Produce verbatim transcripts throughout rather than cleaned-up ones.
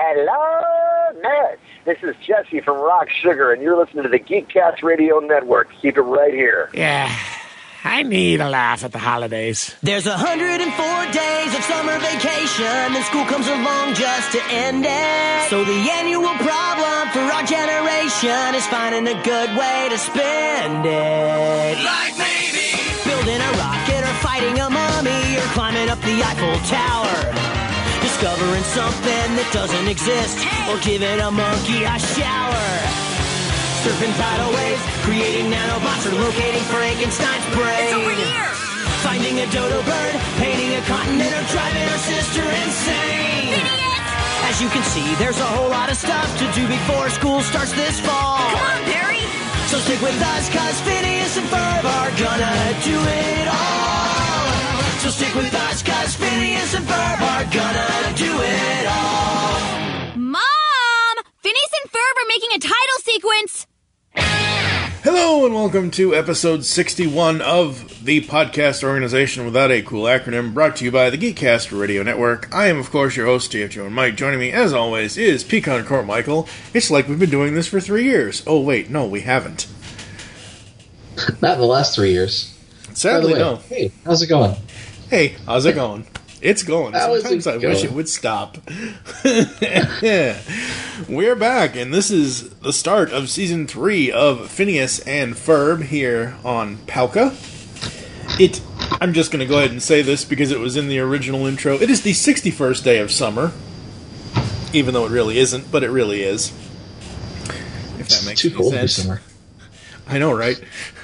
Hello, nerds. This is Jesse from Rock Sugar, and you're listening to the Geekcast Radio Network. Keep it right here. Yeah, I need a laugh at the holidays. There's one hundred four days of summer vacation, then school comes along just to end it. So the annual problem for our generation is finding a good way to spend it. Like maybe building a rocket or fighting a mummy or climbing up the Eiffel Tower. Discovering something that doesn't exist, or giving a monkey a shower. Surfing tidal waves, creating nanobots, or locating Frankenstein's brain. it's over here. Finding a dodo bird, painting a continent, or driving our sister insane. Idiot! As you can see, there's a whole lot of stuff to do before school starts this fall. Come on, Barry. So stick with us, cause Phineas and Ferb are gonna do it all. So stick with us, cause Phineas and Ferb are gonna do it all. Mom! Phineas and Ferb are making a title sequence! Hello and welcome to episode sixty-one of the podcast organization without a cool acronym, brought to you by the Geekcast Radio Network. I am, of course, your host, T F Joe and Mike. Joining me, as always, is Pecan Court-Michael. It's like we've been doing this for three years. Oh, wait, no, we haven't. Not in the last three years. Sadly, way, no. Hey, how's it going? Hey, how's it going? It's going. How Sometimes it I going? wish it would stop. Yeah. We're back, and this is the start of season three of Phineas and Ferb here on Palka. It. I'm just going to go ahead and say this because it was in the original intro. It is the sixty-first day of summer, even though it really isn't, but it really is. If that makes Too any cold sense. for summer. I know, right?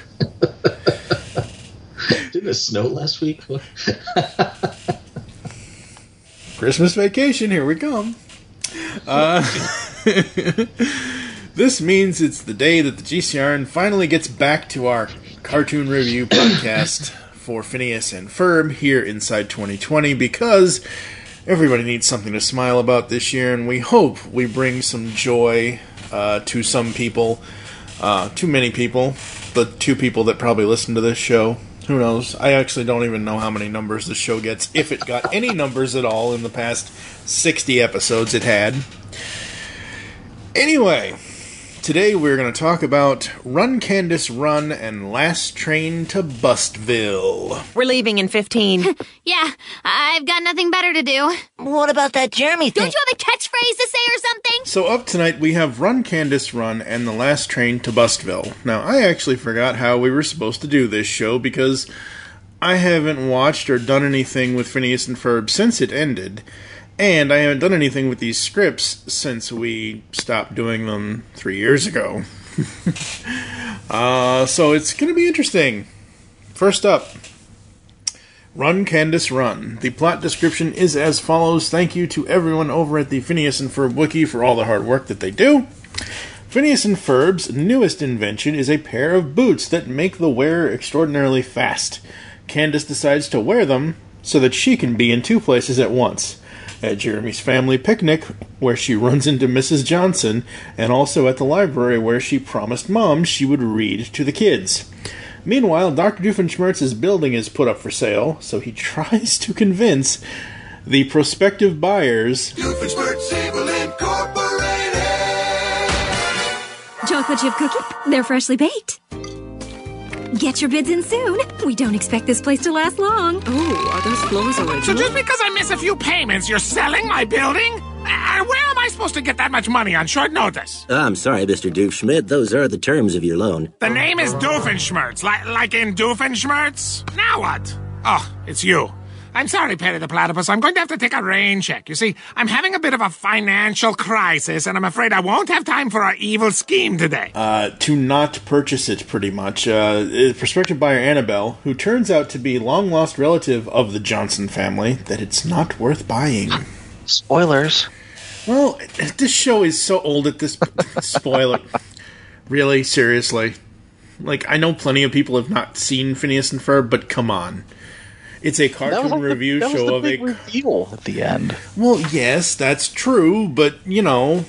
Didn't it snow last week? Christmas vacation, here we come. Uh, this means it's the day that the G C R N finally gets back to our cartoon review podcast for Phineas and Ferb here inside twenty twenty, because everybody needs something to smile about this year, and we hope we bring some joy uh, to some people, uh, too many people, the two people that probably listen to this show. Who knows? I actually don't even know how many numbers the show gets, if it got any numbers at all in the past sixty episodes it had. Anyway, today we're going to talk about Run Candace Run and Last Train to Bustville. We're leaving in fifteen. Yeah, I've got nothing better to do. What about that Jeremy thing? Don't you have a catchphrase to say or something? So up tonight we have Run Candace Run and The Last Train to Bustville. Now, I actually forgot how we were supposed to do this show because I haven't watched or done anything with Phineas and Ferb since it ended. And I haven't done anything with these scripts since we stopped doing them three years ago. uh, so it's going to be interesting. First up, Run Candace Run. The plot description is as follows. Thank you to everyone over at the Phineas and Ferb Wiki for all the hard work that they do. Phineas and Ferb's newest invention is a pair of boots that make the wearer extraordinarily fast. Candace decides to wear them so that she can be in two places at once. At Jeremy's family picnic, where she runs into Missus Johnson, and also at the library where she promised Mom she would read to the kids. Meanwhile, Doctor Doofenshmirtz's building is put up for sale, so he tries to convince the prospective buyers... Doofenshmirtz Evil Incorporated. Chocolate chip cookie. They're freshly baked. Get your bids in soon. We don't expect this place to last long. Oh, are those floors So original? just because I miss a few payments, you're selling my building? Uh, where am I supposed to get that much money on short notice? I'm sorry, Mister Doofschmidt. Those are the terms of your loan. The name is Doofenshmirtz, like, like in Doofenshmirtz? Now what? Oh, it's you. I'm sorry, Perry the Platypus. I'm going to have to take a rain check. You see, I'm having a bit of a financial crisis, and I'm afraid I won't have time for our evil scheme today. Uh, to not purchase it, pretty much. Uh, prospective buyer Annabelle, who turns out to be long-lost relative of the Johnson family, that it's not worth buying. Spoilers. Well, this show is so old at this... Spoiler. Really? Seriously? Like, I know plenty of people have not seen Phineas and Ferb, but come on. It's a cartoon like review the, that show was the of big a... reveal at the end. Well, yes, that's true, but, you know...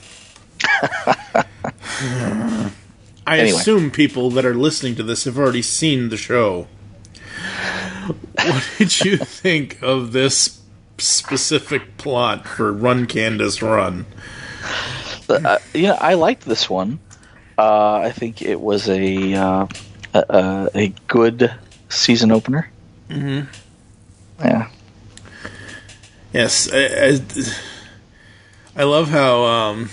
I Anyway. assume people that are listening to this have already seen the show. What did you think of this specific plot for Run, Candace, Run. But, uh, you know, I liked this one. Uh, I think it was a uh, a, a good season opener. Mm-hmm. Yeah. Yes, I, I, I love how um,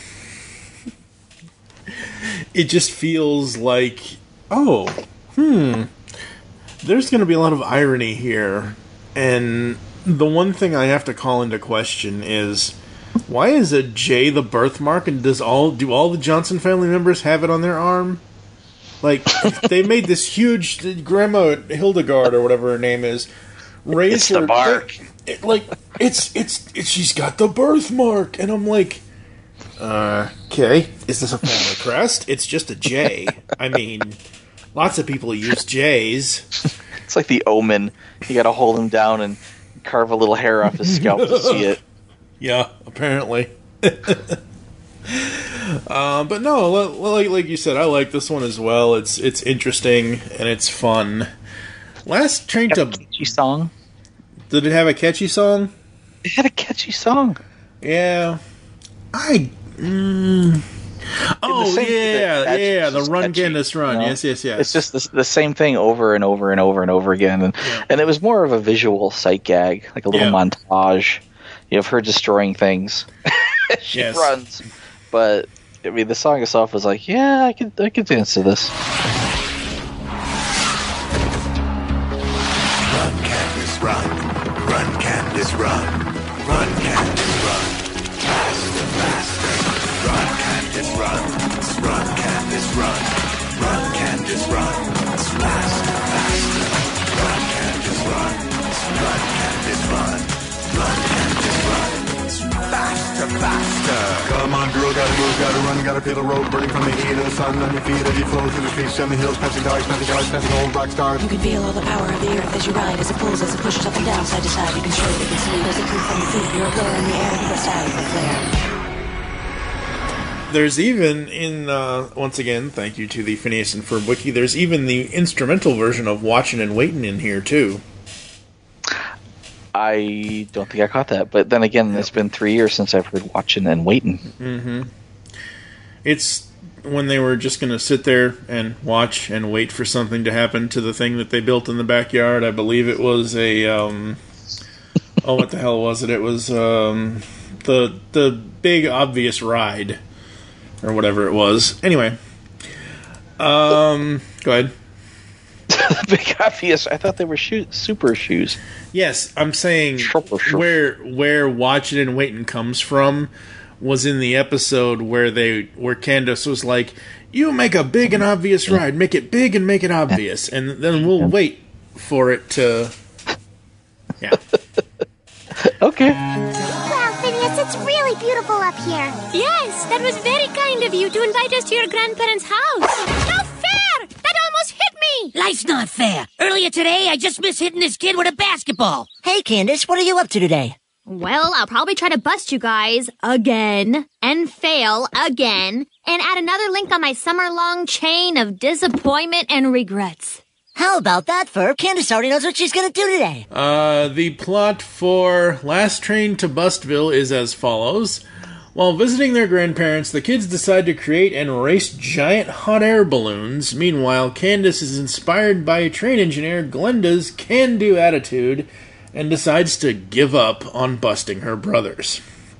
it just feels like, oh, hmm, there's going to be a lot of irony here. And the one thing I have to call into question is, why is a J the birthmark, and does all do all the Johnson family members have it on their arm? Like, they made this huge, Grandma Hildegard, or whatever her name is, raise it's her, the mark. It, like, it's, it's, it's, she's got the birthmark, and I'm like, uh, okay, is this a family crest? It's just a J. I mean, lots of people use J's. It's like the Omen. You gotta hold him down and carve a little hair off his scalp to see it. Yeah, apparently. uh, but no, like, like you said, I like this one as well. It's it's interesting and it's fun. Last Train to... catchy song. Did it have a catchy song? It had a catchy song. Yeah. I... Mm, oh, same, yeah, the, yeah, the Run, catchy, Candace, Run. You know? Yes, yes, yes. It's just the, the same thing over and over and over and over again. And, yeah. and it was more of a visual sight gag, like a little yeah. montage. You have her destroying things. she yes. runs. But, I mean, the song itself was like, yeah, I could, I could dance to this. Run, Candace, run. Run, Candace, run. Run, Candace, run. Faster, faster. Run, Candace, run. Run, Candace, run. Run, Candace, run. Faster, faster. Run, Candace, run. Run, Candace, run. Run, Candace, run. Faster, faster. Come on, girl, gotta move, gotta run, gotta feel the road burning from the heat of the sun on your feet as you flow through the streets, down the hills, passing dogs, passing cars, passing old rock stars. You can feel all the power of the earth as you ride, as it pulls, as it pushes up and down, side to side. You can show, you can see, there's a proof from your feet. You're a blur in the air, you burst out of the flare. There's even in, uh, once again, thank you to the Phineas and Ferb Wiki, there's even the instrumental version of Watchin' and Waitin' in here, too. I don't think I caught that. But then again, it's been three years since I've heard Watchin' and Waitin'. Mm-hmm. It's when they were just going to sit there and watch and wait for something to happen to the thing that they built in the backyard. I believe it was a, um... oh, what the hell was it? It was, um... the, the big, obvious ride. Or whatever it was. Anyway. Um, go ahead. Big obvious. I thought they were shoe- super shoes. Yes, I'm saying where where Watchin' and Waitin' comes from was in the episode where they where Candace was like, "You make a big and obvious ride, make it big and make it obvious, and then we'll wait for it to." Yeah. Okay. Wow, Phineas, it's really beautiful up here. Yes, that was very kind of you to invite us to your grandparents' house. Not fair! That almost hit me! Life's not fair. Earlier today, I just missed hitting this kid with a basketball. Hey, Candace, what are you up to today? Well, I'll probably try to bust you guys again and fail again and add another link on my summer-long chain of disappointment and regrets. How about that, Ferb? Candace already knows what she's going to do today. Uh, the plot for Last Train to Bustville is as follows. While visiting their grandparents, the kids decide to create and race giant hot air balloons. Meanwhile, Candace is inspired by train engineer Glenda's can-do attitude and decides to give up on busting her brothers.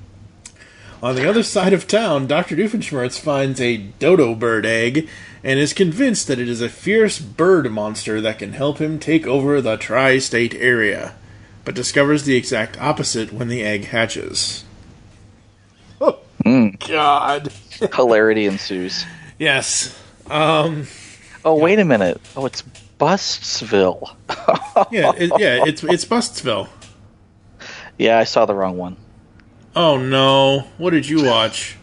On the other side of town, Doctor Doofenshmirtz finds a dodo bird egg and is convinced that it is a fierce bird monster that can help him take over the tri-state area, but discovers the exact opposite when the egg hatches. Oh, mm. God. Hilarity ensues. Yes. Um, oh, wait a minute. Oh, it's Bustsville. yeah, it, yeah, it's it's Bustsville. Yeah, I saw the wrong one. Oh, no. What did you watch?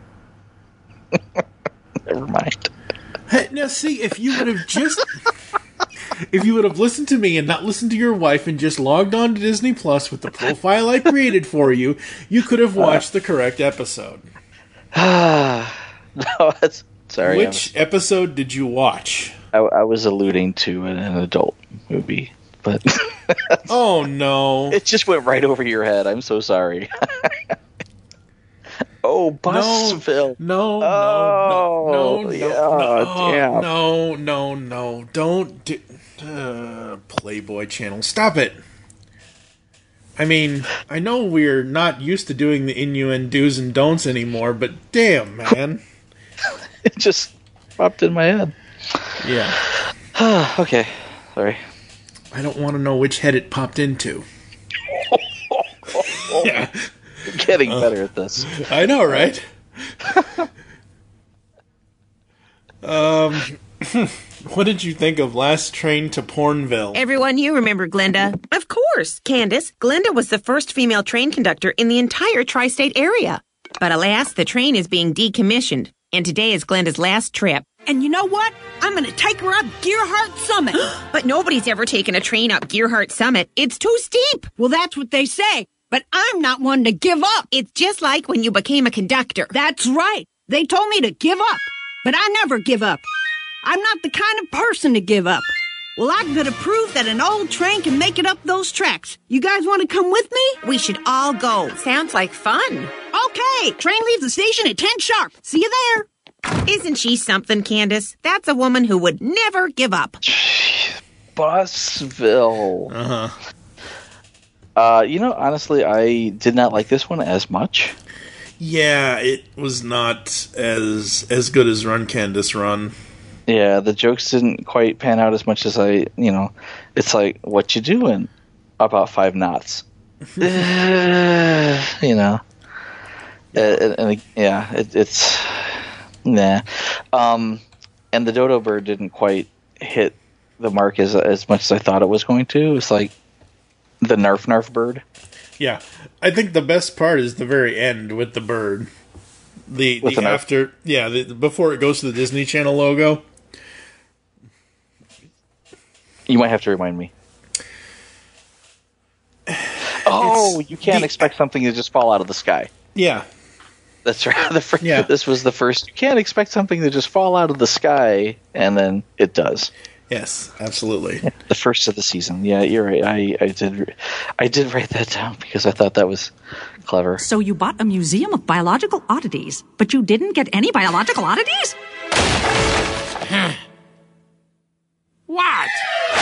Never mind. Hey, now, see, if you would have just... if you would have listened to me and not listened to your wife and just logged on to Disney Plus with the profile I created for you, you could have watched the correct episode. no, that's... Sorry. Which was, episode did you watch? I, I was alluding to an, an adult movie but oh no, it just went right over your head. I'm so sorry. Oh, Busville. No, no, oh, no, no, no, yeah, no, damn. no, no, no, don't do, uh, Playboy Channel, stop it. I mean, I know we're not used to doing the innuendos and don'ts anymore, but damn, man. It just popped in my head. Yeah. Okay, sorry. I don't want to know which head it popped into. Yeah. You're getting better uh, at this. I know, right? um, what did you think of Last Train to Pornville? Everyone, you remember Glenda. Of course, Candace. Glenda was the first female train conductor in the entire tri-state area. But alas, the train is being decommissioned, and today is Glenda's last trip. And you know what? I'm going to take her up Gearhart Summit. But nobody's ever taken a train up Gearhart Summit. It's too steep. Well, that's what they say. But I'm not one to give up. It's just like when you became a conductor. That's right. They told me to give up. But I never give up. I'm not the kind of person to give up. Well, I'm going to prove that an old train can make it up those tracks. You guys want to come with me? We should all go. Sounds like fun. Okay. Train leaves the station at ten sharp. See you there. Isn't she something, Candace? That's a woman who would never give up. Busville. Uh-huh. Uh, you know, honestly, I did not like this one as much. Yeah, it was not as as good as Run Candace Run. Yeah, the jokes didn't quite pan out as much as I, you know, it's like, what you doing? About five knots. uh, you know. And, and yeah, it, it's, nah. Um, and the dodo bird didn't quite hit the mark as as much as I thought it was going to. It's like the Narf Narf bird. Yeah, I think the best part is the very end with the bird. The, the, the after, yeah, the, before it goes to the Disney Channel logo. You might have to remind me. Oh, you can't the, expect something to just fall out of the sky. Yeah. That's right. The fr- yeah. This was the first. You can't expect something to just fall out of the sky, and then it does. Yes, absolutely. Yeah, the first of the season. Yeah, you're right. I, I did I did write that down because I thought that was clever. So you bought a museum of biological oddities, but you didn't get any biological oddities? What?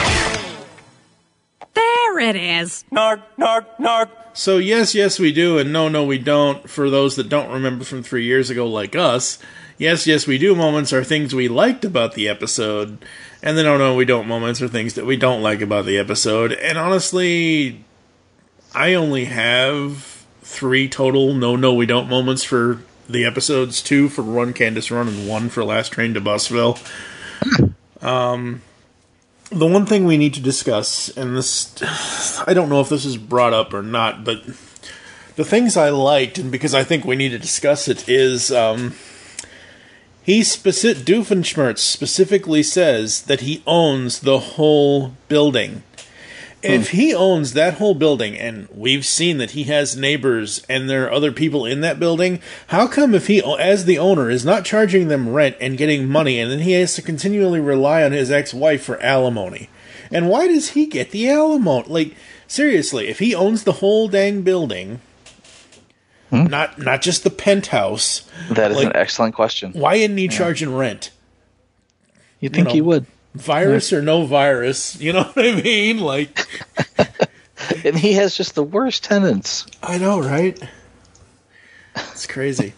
There it is. Nark, nark, nark. So yes, yes we do, and no, no we don't, for those that don't remember from three years ago like us. Yes, yes we do moments are things we liked about the episode, and the no, no we don't moments are things that we don't like about the episode. And honestly, I only have three total no, no we don't moments for the episodes, two for Run Candace Run and one for Last Train to Busville. Um... The one thing we need to discuss, and this, I don't know if this is brought up or not, but the things I liked, and because I think we need to discuss it, is um, he specific Doofenshmirtz specifically says that he owns the whole building. If he owns that whole building, and we've seen that he has neighbors and there are other people in that building, how come if he, as the owner, is not charging them rent and getting money, and then he has to continually rely on his ex-wife for alimony? And why does he get the alimony? Like, seriously, if he owns the whole dang building, hmm? not not just the penthouse... That is like, an excellent question. Why isn't he yeah. charging rent? You'd think you know, he would. Virus or no virus, you know what I mean? Like, and he has just the worst tenants. I know, right? It's crazy.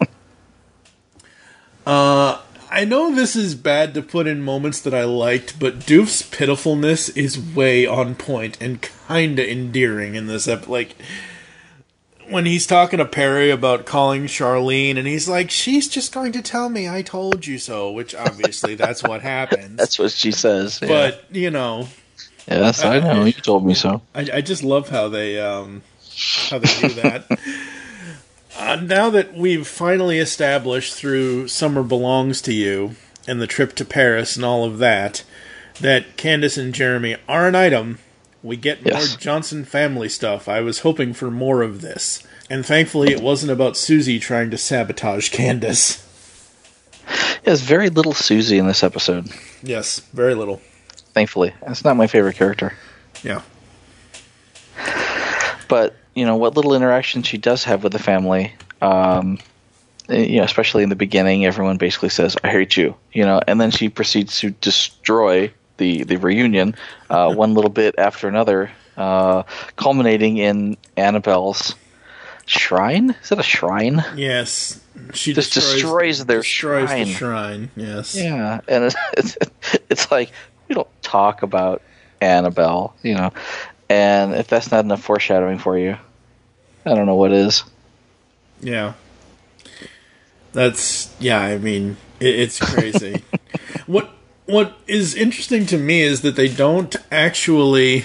uh, I know this is bad to put in moments that I liked, but Doof's pitifulness is way on point and kinda endearing in this episode. Like, when he's talking to Perry about calling Charlene, and he's like, she's just going to tell me I told you so, which obviously that's what happens. That's what she says. Yeah. But, you know. Yes, I, I know. You told me so. I, I just love how they, um, how they do that. uh, now that we've finally established through Summer Belongs to You and the trip to Paris and all of that, that Candace and Jeremy are an item, we get more yes. Johnson family stuff. I was hoping for more of this. And thankfully it wasn't about Susie trying to sabotage Candace. There's very little Susie in this episode. Yes, very little. Thankfully. That's not my favorite character. Yeah. But, you know, what little interaction she does have with the family, um, you know, especially in the beginning, everyone basically says, I hate you, you know, and then she proceeds to destroy the, the reunion uh, one little bit after another, uh, culminating in Annabelle's shrine? Is that a shrine? Yes. She just destroys, destroys their destroys shrine. the shrine, yes. Yeah, and it's, it's, it's like, we don't talk about Annabelle, you know, and if that's not enough foreshadowing for you, I don't know what is. Yeah. That's, yeah, I mean, it, it's crazy. what What is interesting to me is that they don't actually...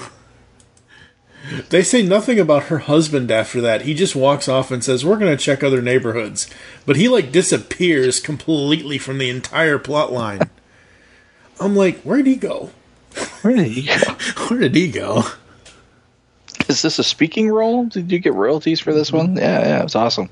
They say nothing about her husband after that. He just walks off and says, we're going to check other neighborhoods. But he, like, disappears completely from the entire plot line. I'm like, where'd he go? Where did he go? Where did he go? Is this a speaking role? Did you get royalties for this one? Yeah, yeah, it was awesome.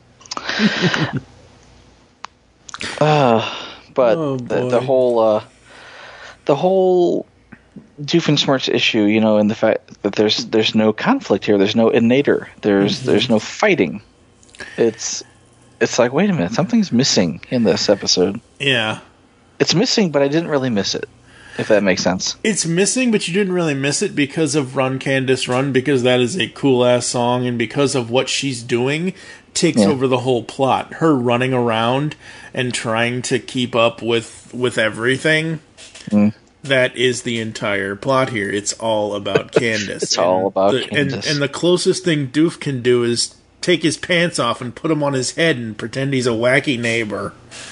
uh, but Oh, the, boy. the whole... Uh, the whole... Doofenshmirtz issue, you know, and the fact that there's there's no conflict here, there's no innator, there's Mm-hmm. there's no fighting. It's it's like, wait a minute, something's missing in this episode. Yeah. It's missing, but I didn't really miss it, if that makes sense. It's missing, but you didn't really miss it because of Run, Candace, Run, because that is a cool-ass song, and because of what she's doing takes Yeah. over the whole plot. Her running around and trying to keep up with, with everything. Mm. That is the entire plot here. It's all about Candace. It's all about the, Candace. And, and the closest thing Doof can do is take his pants off and put them on his head and pretend he's a wacky neighbor.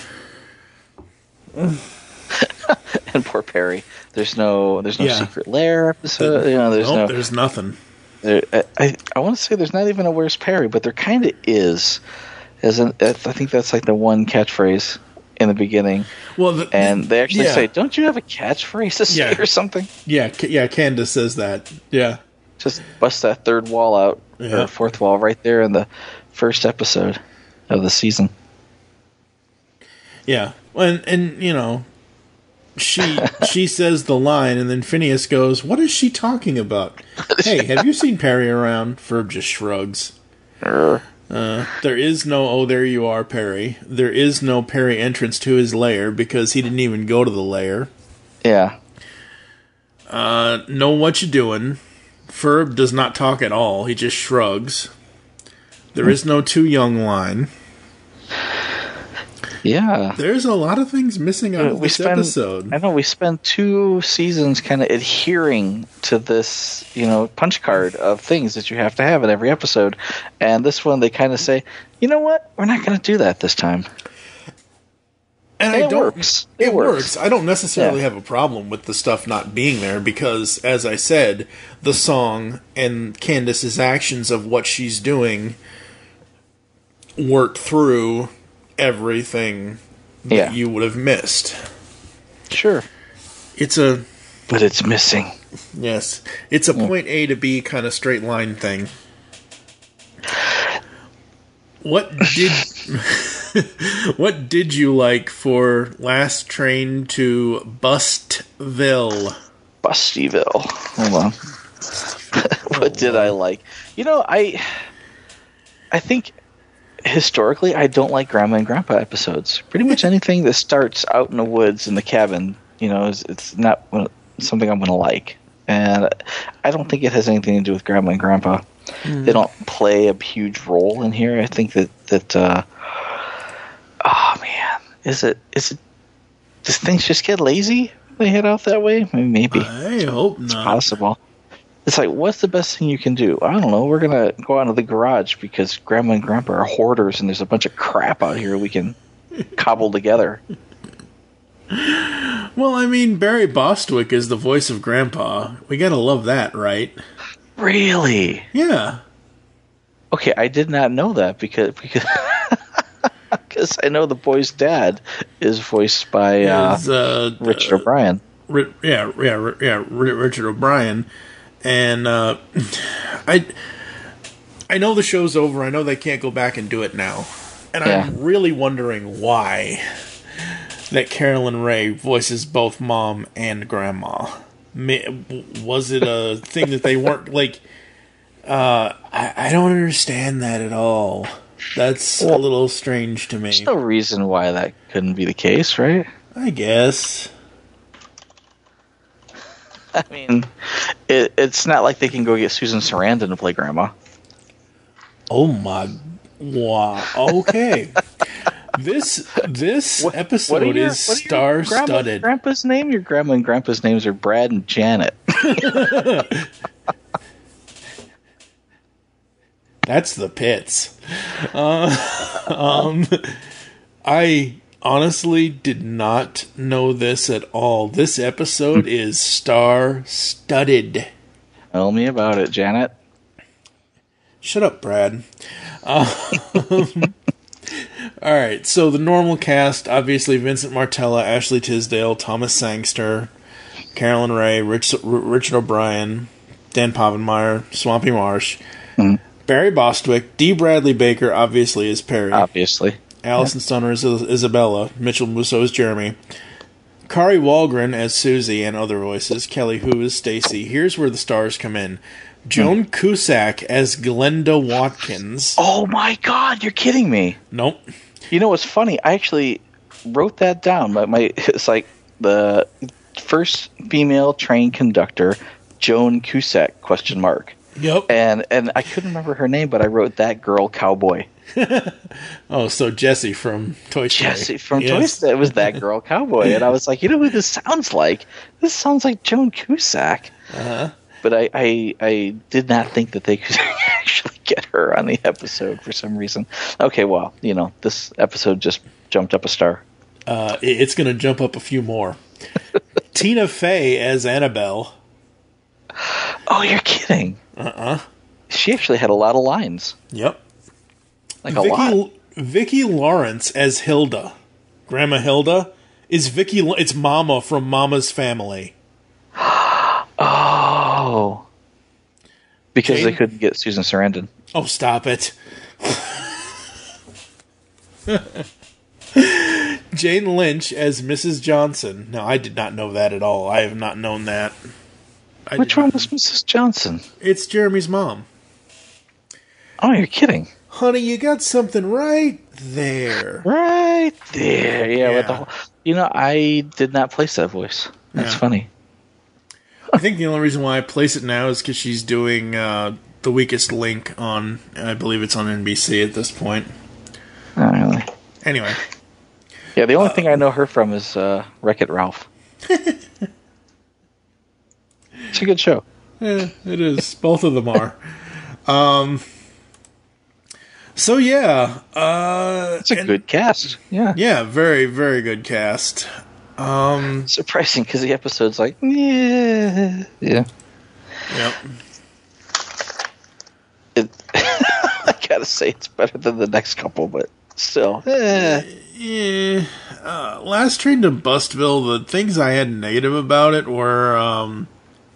And poor Perry. There's no there's no Yeah. secret lair episode. You know, there's nope, no there's nothing. There, I I, I want to say there's not even a Where's Perry, but there kind of is. As an, I think that's like the one catchphrase in the beginning. Well, the, and they actually yeah. say, "Don't you have a catchphrase to say Yeah. or something?" Yeah, Ca- yeah. Candace says that. Yeah, Just bust that third wall out, Yeah. or fourth wall, right there in the first episode of the season. yeah. And and you know, she she says the line, and then Phineas goes, "What is she talking about?" Hey, have you seen Perry around? Ferb just shrugs. Err. Uh, there is no, oh, there you are, Perry. There is no Perry entrance to his lair because he didn't even go to the lair. Yeah. Uh, know what you doing. Ferb does not talk at all. He just shrugs. There is no too young line. Yeah. There's a lot of things missing out of we this spend, episode. I know we spent two seasons kind of adhering to this, you know, punch card of things that you have to have in every episode, and this one they kind of say, you know what, we're not going to do that this time. And And I it don't, works. It, It works. works. I don't necessarily Yeah. have a problem with the stuff not being there because, as I said, the song and Candace's actions of what she's doing work through everything that Yeah. you would have missed. Sure. It's a... But it's missing. Yes. It's a point A to B kind of straight line thing. What did... what did you like for Last Train to Bustville? Bustyville. Hold on. What did I like? You know, I I think historically I don't like Grandma and Grandpa episodes. Pretty much anything that starts out in the woods in the cabin, you know, is, it's not something I'm going to like. And I don't think it has anything to do with Grandma and Grandpa. Mm. They don't play a huge role in here. I think that that uh, oh man, is it is it does things just get lazy when they head out that way? I mean, maybe. I hope It's not. possible. It's like, what's the best thing you can do? I don't know. We're gonna go out to the garage because Grandma and Grandpa are hoarders, and there's a bunch of crap out here we can cobble together. Well, I mean, Barry Bostwick is the voice of Grandpa. We gotta love that, right? Really? Yeah. Okay, I did not know that because because because I know the boy's dad is voiced by uh, Is, uh, Richard uh, O'Brien. Ri- yeah, yeah, ri- yeah, Ri- Richard O'Brien, and uh, I, I know the show's over. I know they can't go back and do it now, and Yeah. I'm really wondering why that Carolyn Ray voices both Mom and Grandma. Was it a thing that they weren't like? Uh, I, I don't understand that at all. That's well, a little strange to me. There's no reason why that couldn't be the case, right? I guess. I mean, it, it's not like they can go get Susan Sarandon to play Grandma. Oh my! Wow. Okay. This this what, episode what your, is star-studded. Grandma, grandpa's name? Your grandma and grandpa's names are Brad and Janet. That's the pits. Uh, um, I honestly did not know this at all. This episode is star-studded. Tell me about it, Janet. Shut up, Brad. Um, all right, so the normal cast, obviously Vincent Martella, Ashley Tisdale, Thomas Sangster, Carolyn Ray, Rich, Richard O'Brien, Dan Povenmire, Swampy Marsh, mm-hmm. Barry Bostwick, D. Bradley Baker, obviously, is Perry. Obviously. Allison yeah. Stunner is Isabella, Mitchell Musso is Jeremy, Kari Wahlgren as Susie and other voices, Kelly Hu is Stacy. Here's where the stars come in. Joan hmm. Cusack as Glenda Watkins. Oh my god, you're kidding me. Nope. You know what's funny? I actually wrote that down. My, my It's like the first female train conductor, Joan Cusack, question mark. Yep. And and I couldn't remember her name, but I wrote that girl cowboy. Oh, so Jessie from Toy Story. Jessie from yes. Toy Story. It was that girl cowboy. And I was like, you know who this sounds like? This sounds like Joan Cusack. Uh-huh. But I, I, I did not think that they could actually get her on the episode for some reason. Okay, well, you know, this episode just jumped up a star. Uh, it's going to jump up a few more. Tina Fey as Annabelle. Oh, you're kidding. Uh-uh. She actually had a lot of lines. Yep. Like a Vicki, lot. Vicki Lawrence as Hilda. Grandma Hilda is Vicki. It's Mama from Mama's Family. Oh. Because Jane? they couldn't get Susan Sarandon. Oh, stop it. Jane Lynch as Missus Johnson. No, I did not know that at all. I have not known that. I Which one was Missus Johnson? It's Jeremy's mom. Oh, you're kidding. Honey, you got something right there. Right there. Yeah. Yeah. With the whole, you know, I did not place that voice. That's Yeah. funny. I think the only reason why I place it now is because she's doing uh, The Weakest Link on, I believe it's on N B C at this point. Oh, really? Anyway. Yeah, the only uh, thing I know her from is uh, Wreck-It Ralph. It's a good show. Yeah, it is. Both of them are. Um. So yeah, uh, it's a and, good cast. Yeah, yeah, very, very good cast. Um, Surprising because the episode's like, yeah, yeah, yep. It, I gotta say it's better than the next couple, but still, eh. yeah. Uh, Last Train to Bustville. The things I had negative about it were. Um,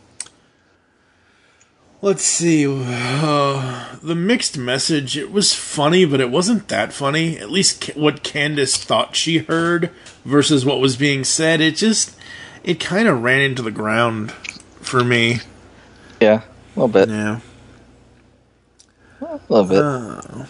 Let's see, uh, the mixed message, it was funny, but it wasn't that funny. At least ca- what Candace thought she heard versus what was being said. It just, it kind of ran into the ground for me. Yeah, a little bit. Yeah. A little bit. Uh,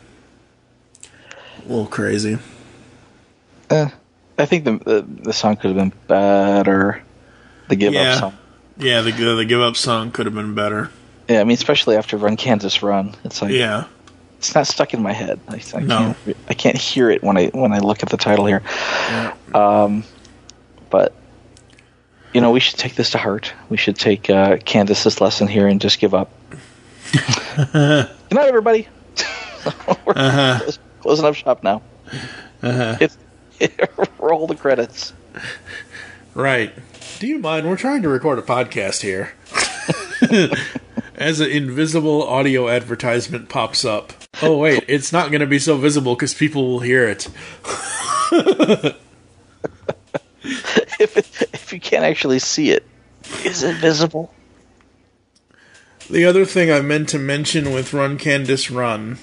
a little crazy. Uh, I think the, the the song could have been better. The Give yeah. Up song. Yeah, the, the Give Up song could have been better. Yeah, I mean, especially after Run Kansas Run, it's like yeah, it's not stuck in my head. I, I no. can't, I can't hear it when I when I look at the title here. Yeah. Um, but you know, we should take this to heart. We should take uh, Candace's lesson here and just give up. Good night, everybody. We're uh-huh. close, closing up shop now. Uh-huh. It's, it, roll the credits. Right. Do you mind? We're trying to record a podcast here. As an invisible audio advertisement pops up. Oh, wait, it's not going to be so visible because people will hear it. if, it, if you can't actually see it, is it visible? The other thing I meant to mention with Run Candace Run,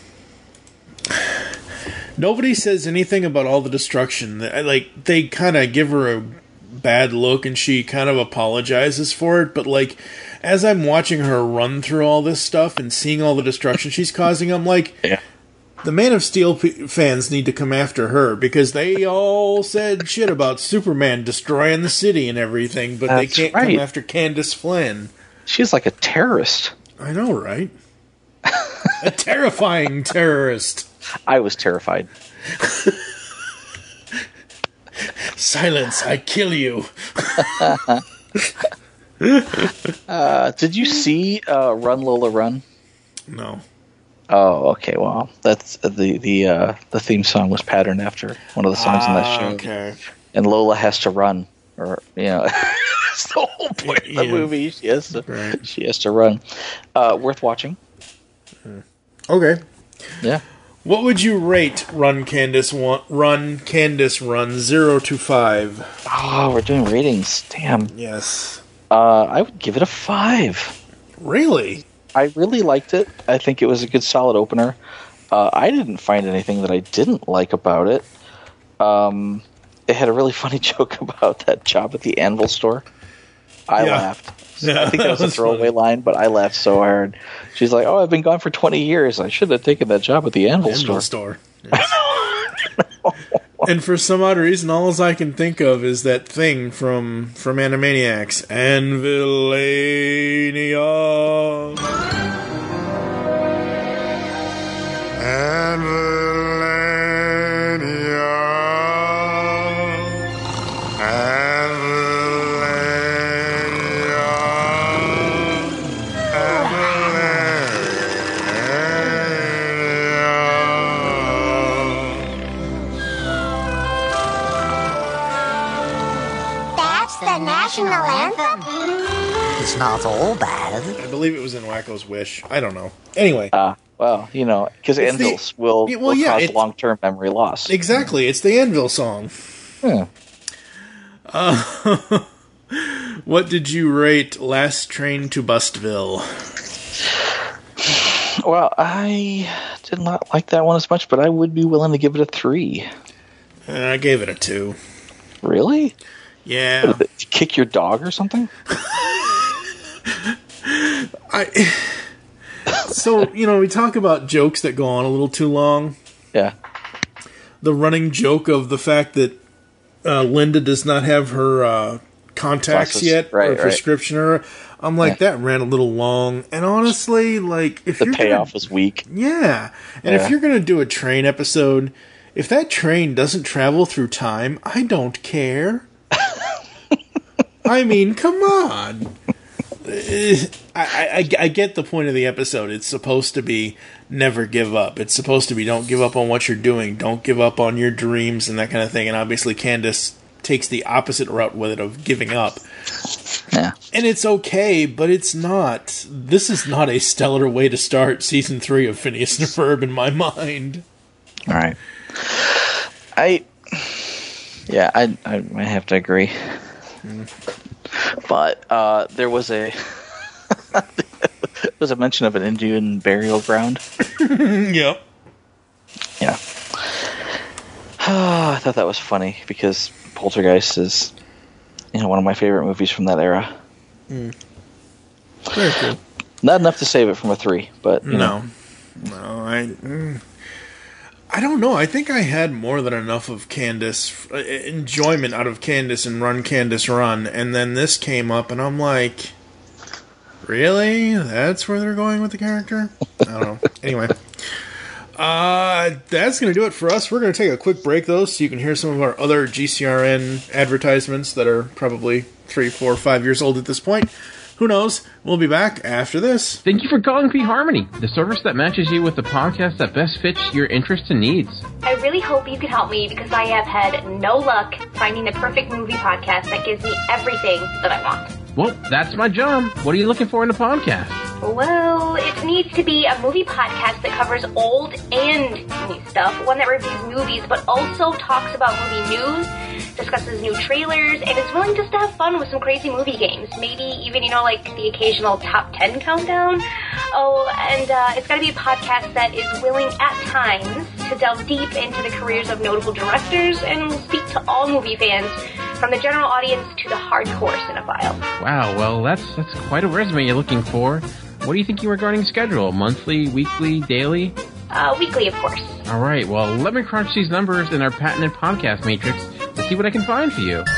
nobody says anything about all the destruction. Like, they kind of give her a bad look and she kind of apologizes for it, but like as I'm watching her run through all this stuff and seeing all the destruction she's causing, I'm like, yeah. The Man of Steel p- fans need to come after her because they all said shit about Superman destroying the city and everything, but That's they can't right. come after Candace Flynn. She's like a terrorist. I know, right? A terrifying terrorist. I was terrified. Silence, I kill you. uh, did you see uh, Run Lola Run? No. Oh, okay. Well, that's the the uh, the theme song was patterned after one of the songs in that Ah, show. okay. And Lola has to run, or you know, that's the whole point of the Yeah. movie. She has to Right. she has to run. Uh, worth watching. Okay. Yeah. What would you rate Run Candace one, Run Candace Run zero to five? Oh, we're doing ratings. Damn. Yes. Uh, I would give it a five. Really? I really liked it. I think it was a good, solid opener. Uh, I didn't find anything that I didn't like about it. Um, it had a really funny joke about that job at the anvil store. I Yeah. laughed. Yeah, I think that was that a was throwaway funny. line, but I laughed so hard. She's like, "Oh, I've been gone for twenty years. I should have taken that job at the anvil, Anvil store." store. Yes. And for some odd reason, all I can think of is that thing from from Animaniacs, Anvilania. That's the national anthem. It's not all bad. I believe it was in Wacko's Wish. I don't know. Anyway. Ah, well, you know, because It's the- anvils will, Yeah, well, will yeah, cause it- long-term memory loss. Exactly. It's the Anvil song. Yeah. Uh, what did you rate Last Train to Bustville? Well, I did not like that one as much, but I would be willing to give it a three. Uh, I gave it a two. Really? Yeah. What, did you kick your dog or something? I. So, you know, we talk about jokes that go on a little too long. Yeah. The running joke of the fact that uh, Linda does not have her uh, contacts Glasses. yet, Right, or right. prescription. Or I'm like, that ran a little long. And honestly, like, if The you're payoff gonna, was weak. yeah, and Yeah. if you're gonna do a train episode, if that train doesn't travel through time, I don't care. I mean, come on. Uh, I, I, I get the point of the episode. It's supposed to be never give up. It's supposed to be don't give up on what you're doing. Don't give up on your dreams and that kind of thing. And obviously Candace takes the opposite route with it of giving up. Yeah. And it's okay, but it's not. This is not a stellar way to start season three of Phineas and Ferb in my mind. All right. I, yeah, I, I, I have to agree. But uh, there was a there was a mention of an Indian burial ground. Yep. Yeah. I thought that was funny because Poltergeist is, you know, one of my favorite movies from that era. Mm. Very cool. Not enough to save it from a three, but you No. know. No, I. Mm, I don't know. I think I had more than enough of Candace, uh, enjoyment out of Candace and Run, Candace, Run. And then this came up, and I'm like, really? That's where they're going with the character? I don't know. Anyway. Uh, that's going to do it for us. We're going to take a quick break, though, so you can hear some of our other G C R N advertisements that are probably three, four, five years old at this point. Who knows? We'll be back after this. Thank you for calling P-Harmony, the service that matches you with the podcast that best fits your interests and needs. I really hope you can help me because I have had no luck finding the perfect movie podcast that gives me everything that I want. Well, that's my job. What are you looking for in a podcast? Well, it needs to be a movie podcast that covers old and new stuff, one that reviews movies but also talks about movie news, discusses new trailers, and is willing just to have fun with some crazy movie games. Maybe even, you know, like the occasional top ten countdown. Oh, and uh, it's got to be a podcast that is willing at times to delve deep into the careers of notable directors and will speak to all movie fans from the general audience to the hardcore cinephile. Wow, well, that's that's quite a resume you're looking for. What are you thinking regarding schedule? Monthly, weekly, daily? Uh, weekly, of course. All right, well, let me crunch these numbers in our patented podcast matrix to see what I can find for you.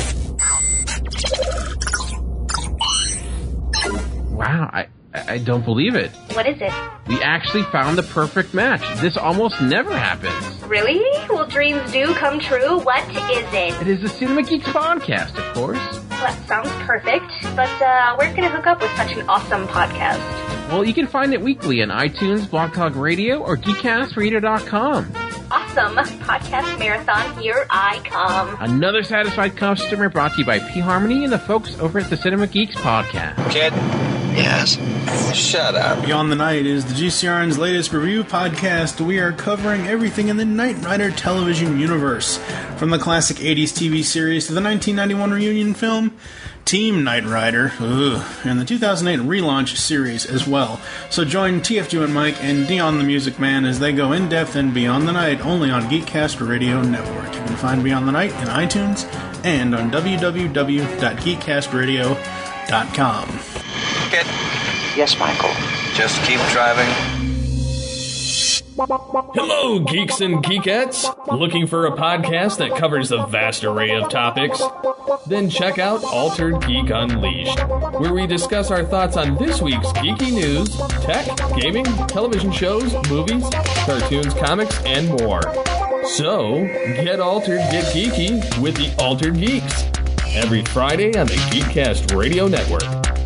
Wow, I, I don't believe it. What is it? We actually found the perfect match. This almost never happens. Really? Well, dreams do come true. What is it? It is the Cinema Geeks podcast, of course. Well, that sounds perfect, but uh, where can I hook up with such an awesome podcast? Well, you can find it weekly on iTunes, Blog Talk Radio, or geekcast radio dot com. Awesome. Podcast marathon, here I come. Another satisfied customer brought to you by P-Harmony and the folks over at the Cinema Geeks podcast. Kid? Yes? Shut up. Beyond the Night is the G C R N's latest review podcast. We are covering everything in the Knight Rider television universe, from the classic eighties T V series to the nineteen ninety-one reunion film, Team Knight Rider, ugh, and the two thousand eight relaunch series as well. So join T F G and Mike and Dion the Music Man as they go in-depth and Beyond the Night only on Geekcast Radio Network. You can find Beyond the Night in iTunes and on w w w dot geekcast radio dot com. Kid? Yes, Michael. Just keep driving. Hello, geeks and geekettes! Looking for a podcast that covers a vast array of topics? Then check out Altered Geek Unleashed, where we discuss our thoughts on this week's geeky news, tech, gaming, television shows, movies, cartoons, comics, and more. So, get altered, get geeky with the Altered Geeks. Every Friday on the Geekcast Radio Network.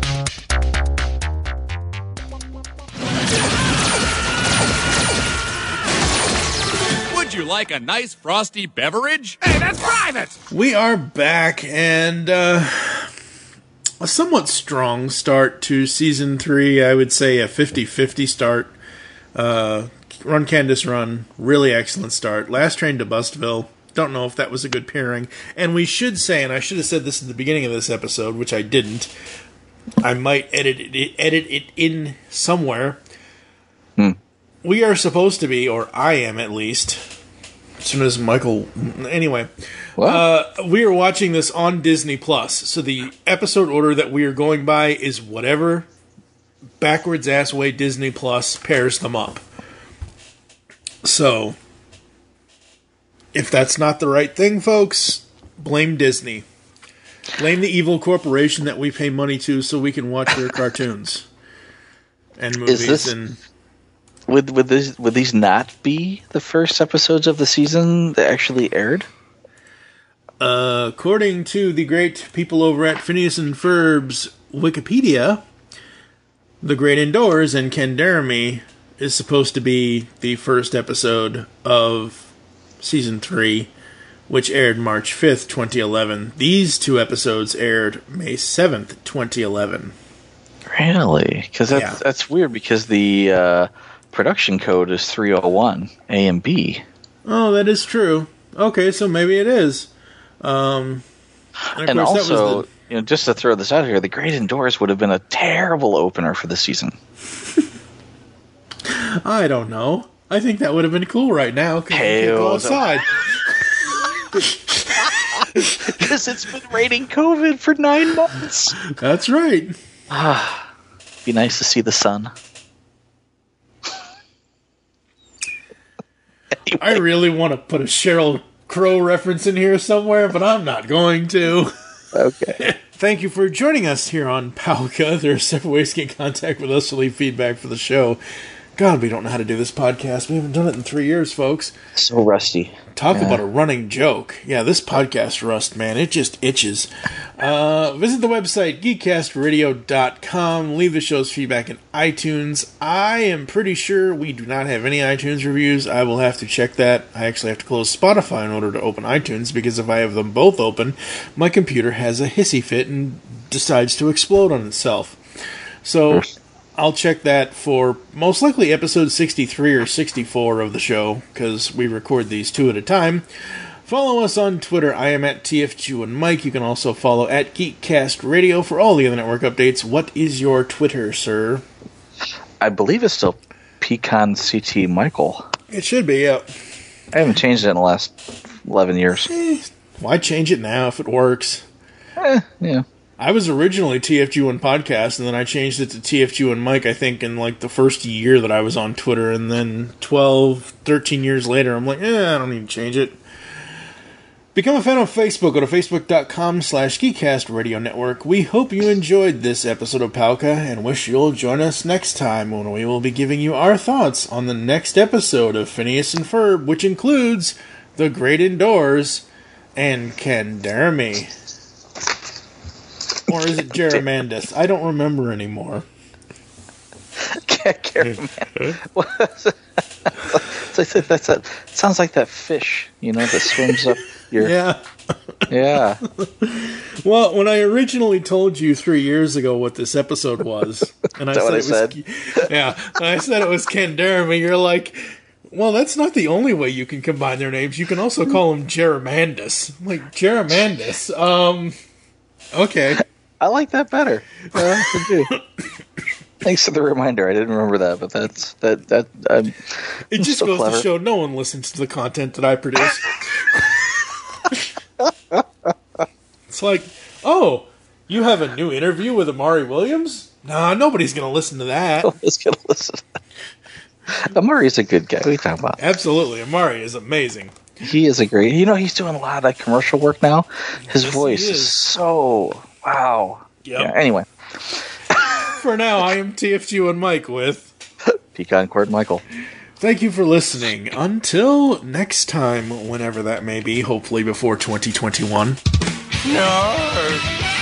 You like a nice frosty beverage? Hey, that's private! We are back, and uh, a somewhat strong start to Season three. I would say a fifty-fifty start. Uh, Run, Candace, Run. Really excellent start. Last Train to Bustville. Don't know if that was a good pairing. And we should say, and I should have said this at the beginning of this episode, which I didn't. I might edit it, edit it in somewhere. Hmm. We are supposed to be, or I am at least... As soon as Michael... Anyway. Uh, we are watching this on Disney Plus. So the episode order that we are going by is whatever backwards-ass way Disney Plus pairs them up. So, if that's not the right thing, folks, blame Disney. Blame the evil corporation that we pay money to so we can watch their cartoons and movies. Is this- and... Would would these would these not be the first episodes of the season that actually aired? Uh, according to the great people over at Phineas and Ferb's Wikipedia, The Great Indoors and Kenderemy is supposed to be the first episode of season three, which aired March fifth, twenty eleven. These two episodes aired May seventh, twenty eleven. Really? Because that's Yeah. that's weird. Because the uh, production code is three oh one A and B. Oh, that is true. Okay, so maybe it is. Um, and, And of course, that was also, the- you know, just to throw this out here, The Great Indoors would have been a terrible opener for the season. I don't know. I think that would have been cool right now because we can go Hell, outside. Because it's been raining COVID for nine months. That's right. Ah, be nice to see the sun. I really want to put a Sheryl Crow reference in here somewhere, but I'm not going to. Okay. Thank you for joining us here on Palka. There are several ways to get in contact with us to leave feedback for the show. God, we don't know how to do this podcast. We haven't done it in three years, folks. So rusty. Talk Yeah. about a running joke. Yeah, this podcast rust, man. It just itches. Uh, visit the website, geekcast radio dot com. Leave the show's feedback in iTunes. I am pretty sure we do not have any iTunes reviews. I will have to check that. I actually have to close Spotify in order to open iTunes, because if I have them both open, my computer has a hissy fit and decides to explode on itself. So... I'll check that for most likely episode sixty-three or sixty-four of the show, because we record these two at a time. Follow us on Twitter. I am at T F G and Mike. You can also follow at Geekcast Radio for all the other network updates. What is your Twitter, sir? I believe it's still Pecan C T Michael. It should be, yeah. I haven't changed it in the last eleven years. Eh, Why change it now if it works? Eh, yeah. I was originally T F G one Podcast, and then I changed it to T F G one Mike, I think, in like the first year that I was on Twitter, and then twelve, thirteen years later, I'm like, eh, I don't need to change it. Become a fan on Facebook. Go to facebook.com slash Geekcast Radio Network. We hope you enjoyed this episode of Palka, and wish you'll join us next time when we will be giving you our thoughts on the next episode of Phineas and Ferb, which includes The Great Indoors and Canderemy. Or is it Gerrymandus? I don't remember anymore. Gerrymandus. It's like, that's a, it sounds like that fish, you know, that swims up your... Yeah. Yeah. Well, when I originally told you three years ago what this episode was, and I Is that said what I it was, said? yeah, and I said it was Canderemy, you're like, well, that's not the only way you can combine their names. You can also call him Gerrymandus. I'm like, Gerrymandus. Um, okay. I like that better. Uh, I do. Thanks for the reminder. I didn't remember that, but that's that that. Um, it just so goes clever. to show no one listens to the content that I produce. It's like, oh, you have a new interview with Amari Williams? Nah, nobody's going to listen to that. Nobody's going to listen. Amari's a good guy. What are you talking about? Absolutely, Amari is amazing. He is a great. You know, he's doing a lot of commercial work now. His Yes, voice he is. is. so wow. Yep. Yeah, anyway, For now, I am T F G one Mike with Pecan Cord Michael. Thank you for listening. Until next time, whenever that may be, hopefully before twenty twenty-one. No.